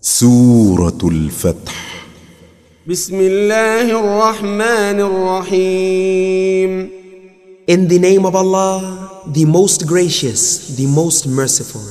سورة الفتح. بسم الله الرحمن الرحيم. In the name of Allah, the most gracious, the most merciful.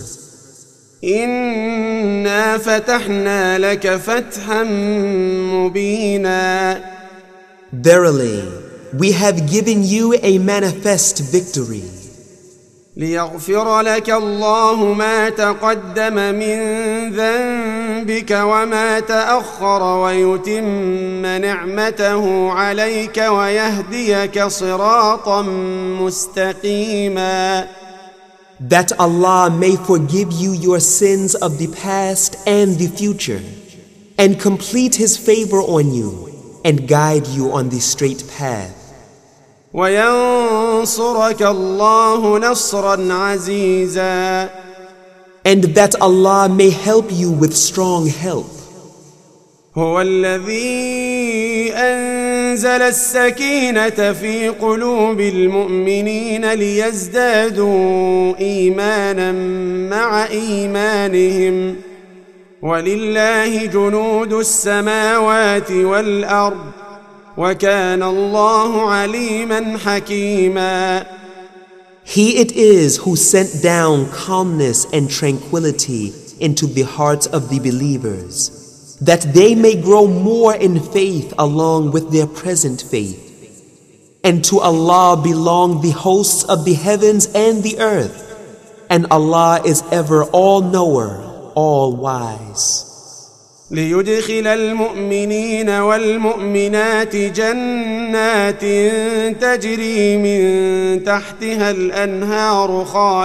إنا فتحنا لك فتحا مبينا. Verily, we have given you a manifest victory. ليغفر لك الله ما تقدم من ذنبك وما تأخر ويتم نعمته عليك ويهديك صراطا مستقيما. That Allah may forgive you your sins of the past and the future, and complete His favor on you, and guide you on the straight path. وينصرك الله نصرا عزيزا. And that Allah may help you with strong help. هو الذي أنزل السكينة في قلوب المؤمنين ليزدادوا إيمانا مع إيمانهم ولله جنود السماوات والأرض وكان الله عليما حكيما. He it is who sent down calmness and tranquility into the hearts of the believers, that they may grow more in faith along with their present faith. And to Allah belong the hosts of the heavens and the earth, and Allah is ever all-knower, all-wise. ليدخل المؤمنين والمؤمنات جنات تجري من تحتها الأنهار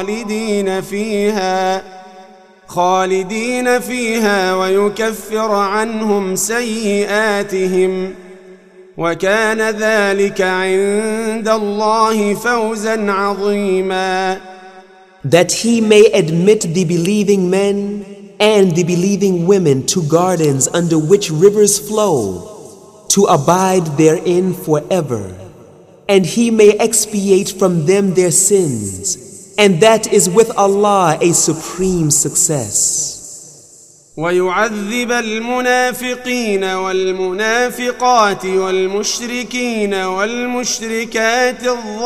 خالدين فيها ويكفر عنهم سيئاتهم وكان ذلك عند الله فوزا عظيما. That He may admit the believing men and the believing women to gardens under which rivers flow, to abide therein forever, and He may expiate from them their sins, and that is with Allah a supreme success. ويعذب المنافقين والمنافقات والمشركين والمشركات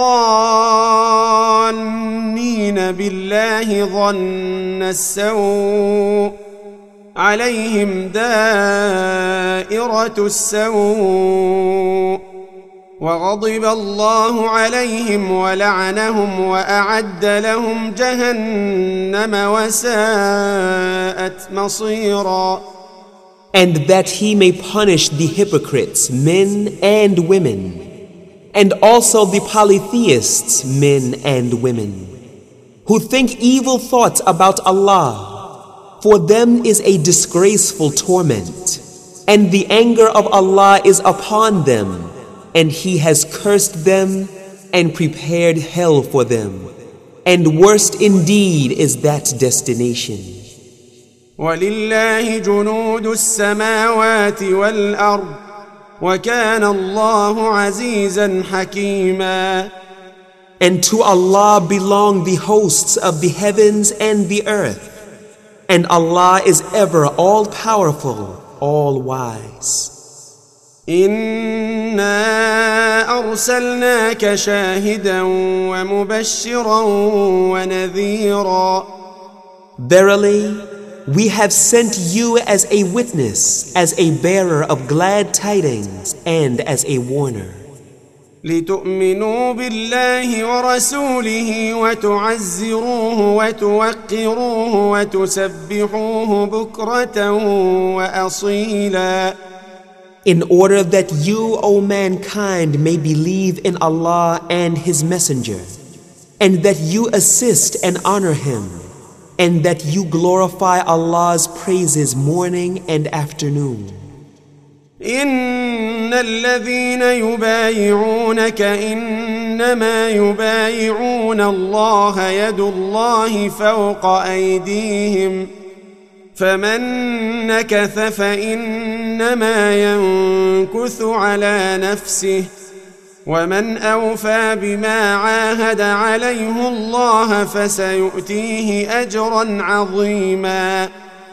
الظانين بالله ظن السوء عليهم دائرة السوء وغضب الله عليهم ولعنهم وأعد لهم جهنم وساءت مصيرا. And that He may punish the hypocrites, men and women, and also the polytheists, men and women, who think evil thoughts about Allah. For them is a disgraceful torment, and the anger of Allah is upon them, and He has cursed them and prepared hell for them, and worst indeed is that destination. وَلِلَّهِ جُنُودُ السَّمَاوَاتِ وَالْأَرْضِ وَكَانَ اللَّهُ عَزِيزًا حَكِيمًا. And to Allah belong the hosts of the heavens and the earth, and Allah is ever all-powerful, all-wise. إنا أرسلناك شاهدا ومبشرا ونذيرا. Verily, we have sent you as a witness, as a bearer of glad tidings, and as a warner. لتؤمنوا بالله ورسوله وتعزروه وتوقروه وتسبحوه بكرة وأصيلا. In order that you, O mankind, may believe in Allah and His Messenger, and that you assist and honor Him, and that you glorify Allah's praises morning and afternoon. إن الذين يبايعونك إنما يبايعون الله يد الله فوق أيديهم فمن نكث فإنما ينكث على نفسه ومن أوفى بما عاهد عليه الله فسيؤتيه أجرا عظيما.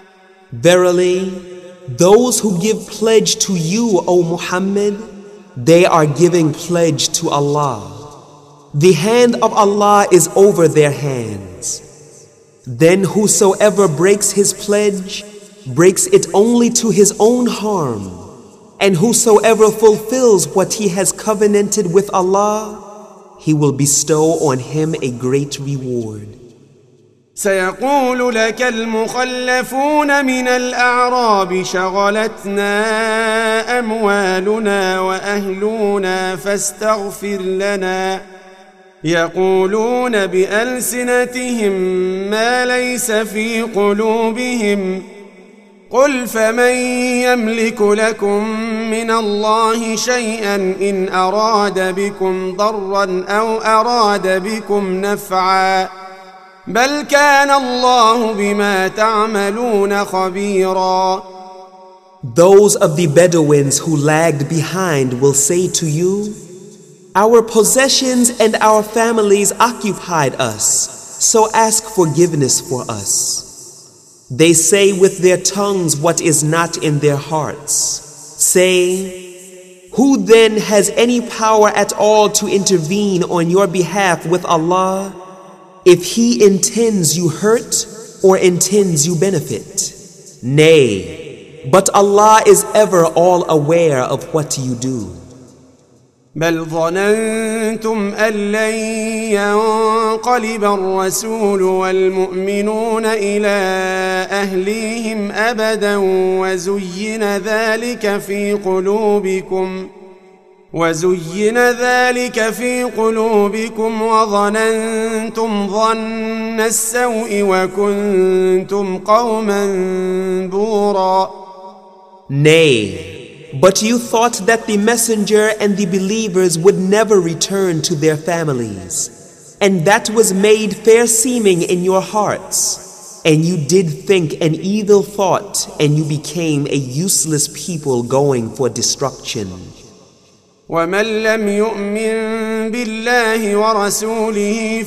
Verily, those who give pledge to you, O Muhammad, they are giving pledge to Allah. The hand of Allah is over their hands. Then whosoever breaks his pledge, breaks it only to his own harm. And whosoever fulfills what he has covenanted with Allah, He will bestow on him a great reward. سيقول لك المخلفون من الأعراب شغلتنا أموالنا وأهلنا فاستغفر لنا يقولون بألسنتهم ما ليس في قلوبهم قل فمن يملك لكم من الله شيئا إن أراد بكم ضرا أو أراد بكم نفعا بل كان الله بما تعملون خبيرا. Those of the Bedouins who lagged behind will say to you, our possessions and our families occupied us, so ask forgiveness for us. They say with their tongues what is not in their hearts, saying, who then has any power at all to intervene on your behalf with Allah, if He intends you hurt or intends you benefit? Nay, but Allah is ever all aware of what you do. بل ظننتم أن لن ينقلب الرسول والمؤمنون إلى أهليهم أبدا وزين ذلك في قلوبكم وظننتم ظن السوء وكنتم قوما بورا. Nay, but you thought that the messenger and the believers would never return to their families, and that was made fair seeming in your hearts, and you did think an evil thought, and you became a useless people going for destruction. ومن لم يؤمن بالله ورسوله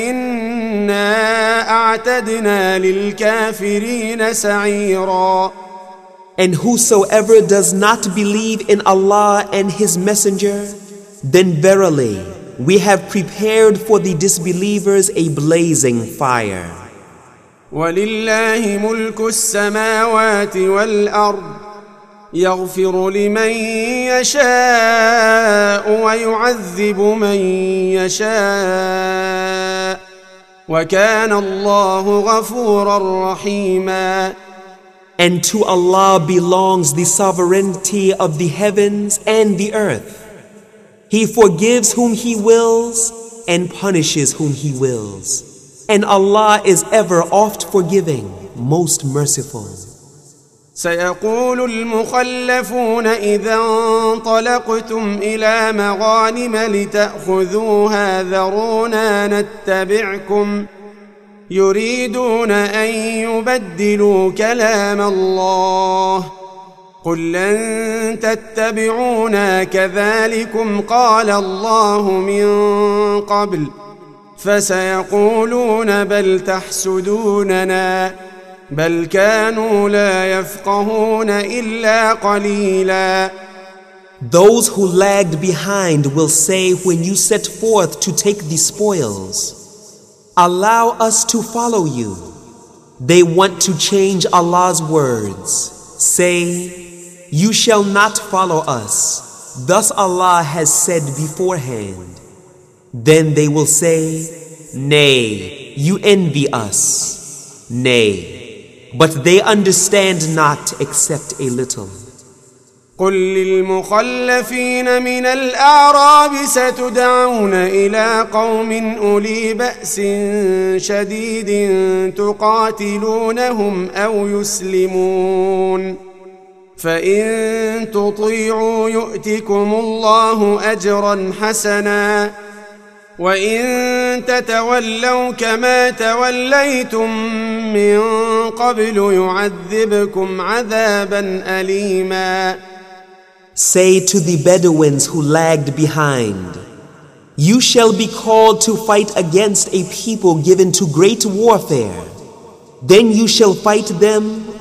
فإنا أعتدنا للكافرين سعيرا. And whosoever does not believe in Allah and His Messenger, then verily we have prepared for the disbelievers a blazing fire. وَلِلَّهِ مُلْكُ السَّمَاوَاتِ وَالْأَرْضِ يَغْفِرُ لِمَن يَشَاءُ وَيُعَذِّبُ مَن يَشَاءُ وَكَانَ اللَّهُ غَفُورًا رَحِيمًا. And to Allah belongs the sovereignty of the heavens and the earth. He forgives whom He wills and punishes whom He wills. And Allah is ever oft forgiving, most merciful. سيقول المخلفون إذا انطلقتم إلى مغانم لتأخذوها ذرونا نتبعكم يريدون أن يبدلوا كلام الله قل لن تتبعونا كذلكم قال الله من قبل فسيقولون بل تحسدوننا بل كانوا لا يفقهون إلا قليلا. Those who lagged behind will say when you set forth to take the spoils, allow us to follow you. They want to change Allah's words. Say, you shall not follow us. Thus Allah has said beforehand. Then they will say, nay, you envy us. Nay, but they understand not except a little. قل للمخلفين من الأعراب ستدعون إلى قوم أولي بأس شديد تقاتلونهم أو يسلمون فإن تطيعوا يؤتكم الله أجرا حسنا وإن تتولوا كما توليتم من قبل يعذبكم عذابا أليما. Say to the Bedouins who lagged behind, you shall be called to fight against a people given to great warfare. Then you shall fight them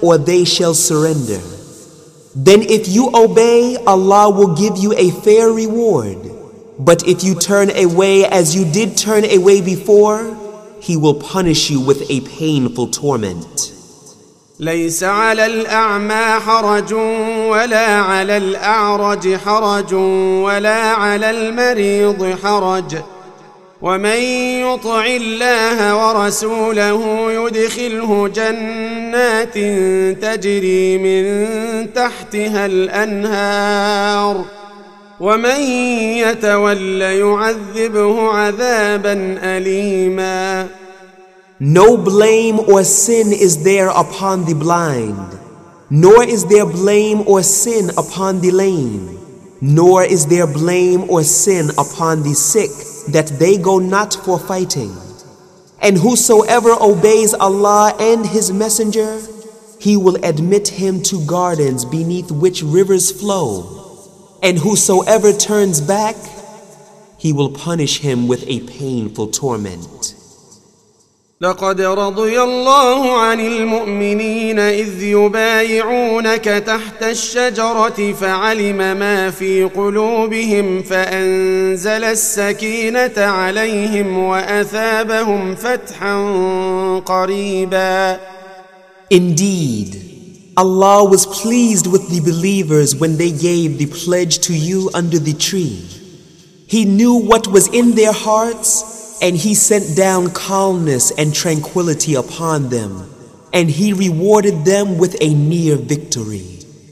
or they shall surrender. Then if you obey, Allah will give you a fair reward. But if you turn away as you did turn away before, He will punish you with a painful torment. ليس على الأعمى حرج ولا على الأعرج حرج ولا على المريض حرج ومن يطع الله ورسوله يدخله جنات تجري من تحتها الأنهار ومن يتول يعذبه عذابا أليما. No blame or sin is there upon the blind, nor is there blame or sin upon the lame, nor is there blame or sin upon the sick, that they go not for fighting. And whosoever obeys Allah and His Messenger, He will admit him to gardens beneath which rivers flow. And whosoever turns back, He will punish him with a painful torment. لقد رضي الله عن المؤمنين إذ يبايعونك تحت الشجرة فعلم ما في قلوبهم فأنزل السكينة عليهم وأثابهم فتحا قريبا. Indeed, Allah was pleased with the believers when they gave the pledge to you under the tree. He knew what was in their hearts, and He sent down calmness and tranquility upon them, and He rewarded them with a near victory.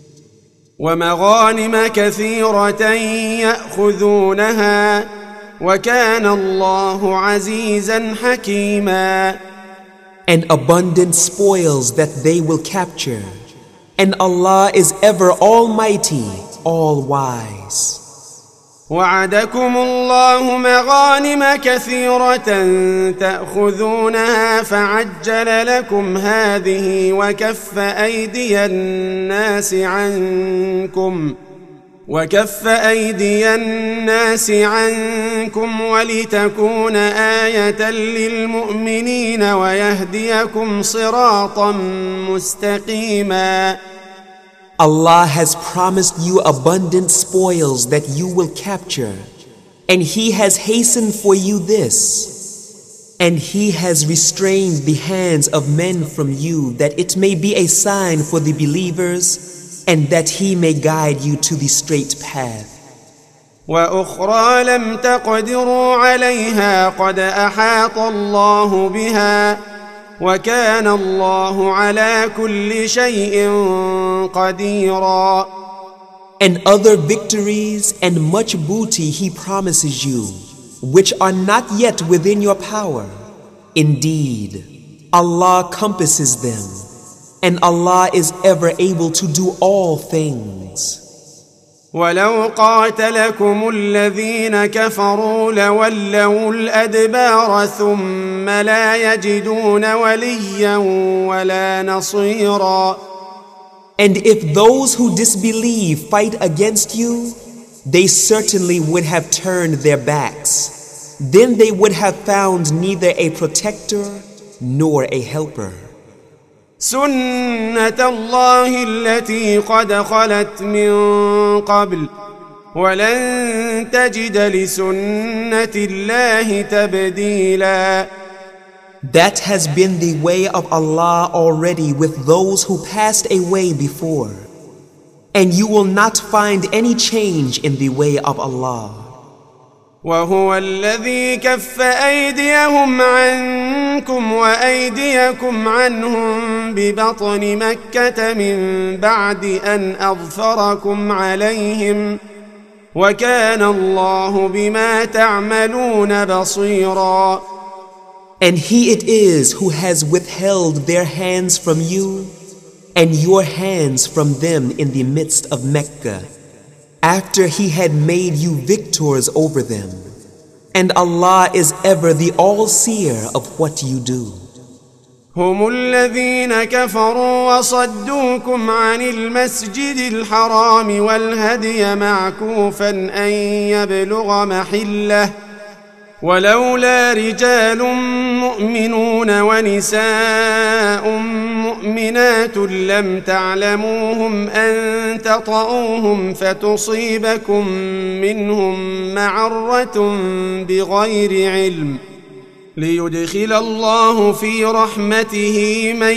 ومغانم كثيرة يأخذونها وكان الله عزيزا حكيما. And abundant spoils that they will capture, and Allah is ever almighty, all-wise. وعدكم الله مغانم كثيرة تأخذونها فعجل لكم هذه وكف أيدي الناس عنكم ولتكون آية للمؤمنين ويهديكم صراطا مستقيما. Allah has promised you abundant spoils that you will capture, and He has hastened for you this, and He has restrained the hands of men from you that it may be a sign for the believers, and that He may guide you to the straight path. وأخرى لم تقدروا عليها قد أحاط الله بها وكان الله على كل شيء قديرا. And other victories and much booty He promises you, which are not yet within your power. Indeed, Allah compasses them, and Allah is ever able to do all things. ولو قاتلكم الذين كفروا لولوا الأدبار ثم لا يجدون وليا ولا نصيرا. And if those who disbelieve fight against you, they certainly would have turned their backs. Then they would have found neither a protector nor a helper. سنة الله التي قد خلت من قبل ولن تجد لسنة الله تبديلا. That has been the way of Allah already with those who passed away before, and you will not find any change in the way of Allah. وهو الذي كف أيديهم عنكم وأيديكم عنهم ببطن مكة من بعد أن أظفركم عليهم وكان الله بما تعملون بصيرا. And He it is who has withheld their hands from you and your hands from them in the midst of Mecca, after He had made you victors over them. And Allah is ever the all-seer of what you do. هم الذين كفروا وصدوكم عن المسجد الحرام والهدي معكوفا أن يبلغ محله ولولا رجال مؤمنون ونساء مؤمنات لم تعلموهم أن تطؤوهم فتصيبكم منهم معرة بغير علم ليدخل الله في رحمته من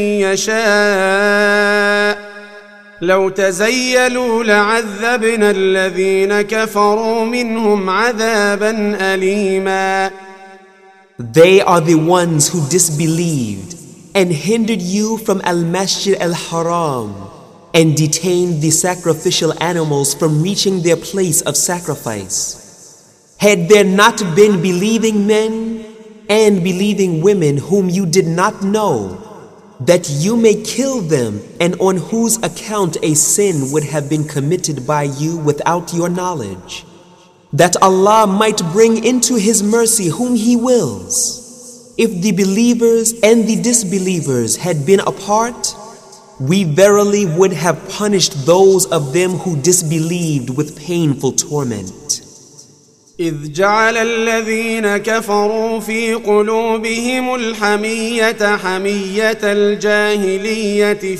يشاء لو تزيلوا لعذبنا الذين كفروا منهم عذابا أليما. They are the ones who disbelieved and hindered you from Al-Masjid Al-Haram and detained the sacrificial animals from reaching their place of sacrifice. Had there not been believing men and believing women whom you did not know, that you may kill them and on whose account a sin would have been committed by you without your knowledge, that Allah might bring into His mercy whom He wills. If the believers and the disbelievers had been apart, we verily would have punished those of them who disbelieved with painful torment. إذ جعل الذين كفروا في قلوبهم الحمية حمية الجاهلية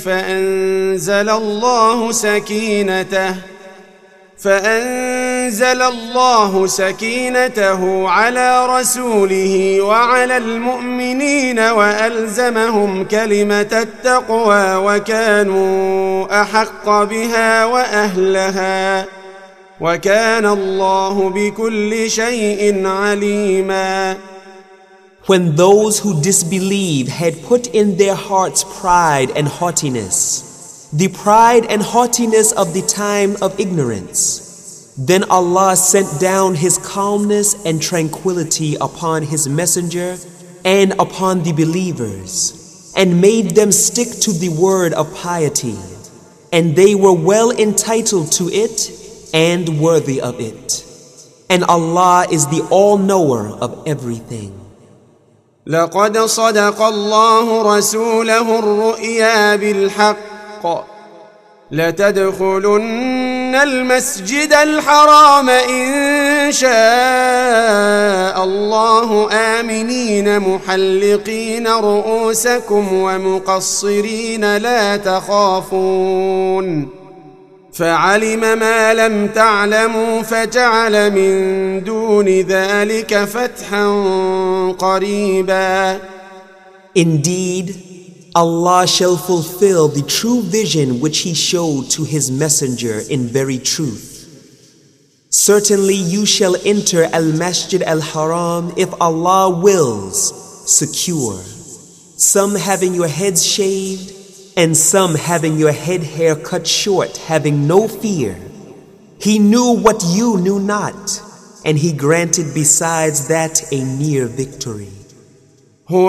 فأنزل الله سكينته على رسوله وعلى المؤمنين وألزمهم كلمة التقوى وكانوا أحق بها وأهلها وكان الله بكل شيء عليما. When those who disbelieve had put in their hearts pride and haughtiness, the pride and haughtiness of the time of ignorance, then Allah sent down His calmness and tranquility upon His messenger and upon the believers, and made them stick to the word of piety, and they were well entitled to it and worthy of it. And Allah is the all-knower of everything. لقد صدق الله رسوله الرؤيا بالحق لتدخلن المسجد الحرام إن شاء الله آمنين محلقين رؤوسكم ومقصرين لا تخافون فعلم ما لم تعلموا فجعل من دون ذلك فتحا قريبا. Indeed, Allah shall fulfill the true vision which He showed to His messenger in very truth. Certainly you shall enter Al-Masjid Al-Haram if Allah wills, secure, some having your heads shaved and some having your head hair cut short, having no fear. He knew what you knew not, and He granted besides that a near victory. هو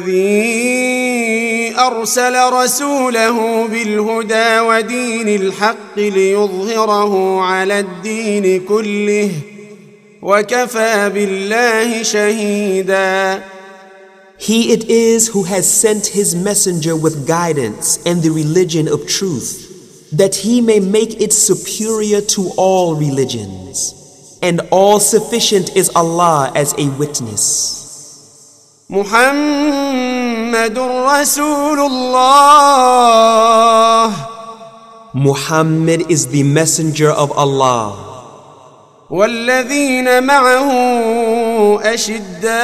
الذي أرسل رسوله بالهدى ودين الحق ليظهره على الدين كله وكفى بالله شهيدا. He it is who has sent His messenger with guidance and the religion of truth, that He may make it superior to all religions. And all sufficient is Allah as a witness. محمد رسول الله. Muhammad is the messenger of Allah. والذين معه أشداء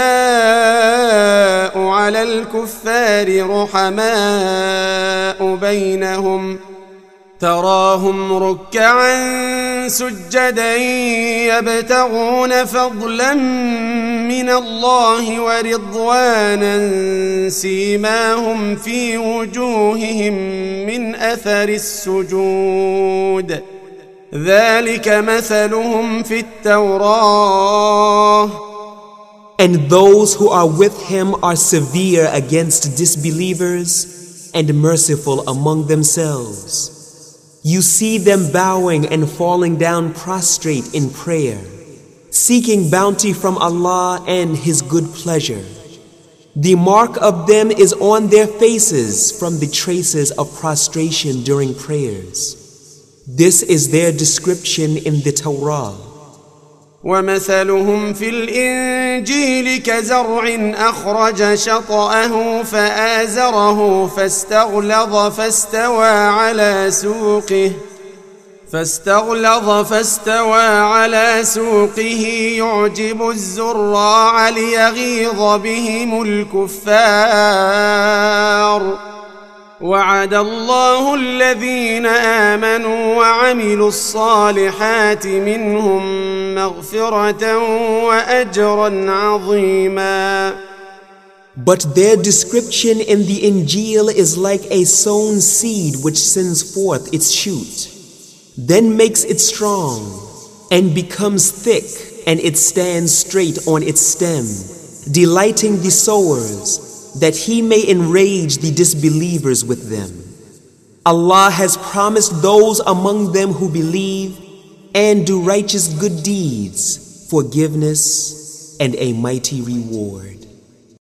على الكفار رحماء بينهم تراهم ركعا سجدا يبتغون فضلا من الله ورضوانا سيماهم في وجوههم من أثر السجود ذلك مثلهم في التوراة. And those who are with him are severe against disbelievers and merciful among themselves. You see them bowing and falling down prostrate in prayer, seeking bounty from Allah and His good pleasure. The mark of them is on their faces from the traces of prostration during prayers. This is their description in the Torah. ومثلهم في الإنجيل كزرع أخرج شطأه فآزره فاستغلظ على سوقه يعجب الزراع ليغيظ بهم الكفار وعد الله الذين آمنوا وعملوا الصالحات منهم مغفرة وأجرا عظيما. But their description in the Injil is like a sown seed which sends forth its shoot, then makes it strong, and becomes thick, and it stands straight on its stem, delighting the sowers, that he may enrage the disbelievers with them. Allah has promised those among them who believe and do righteous good deeds, forgiveness and a mighty reward.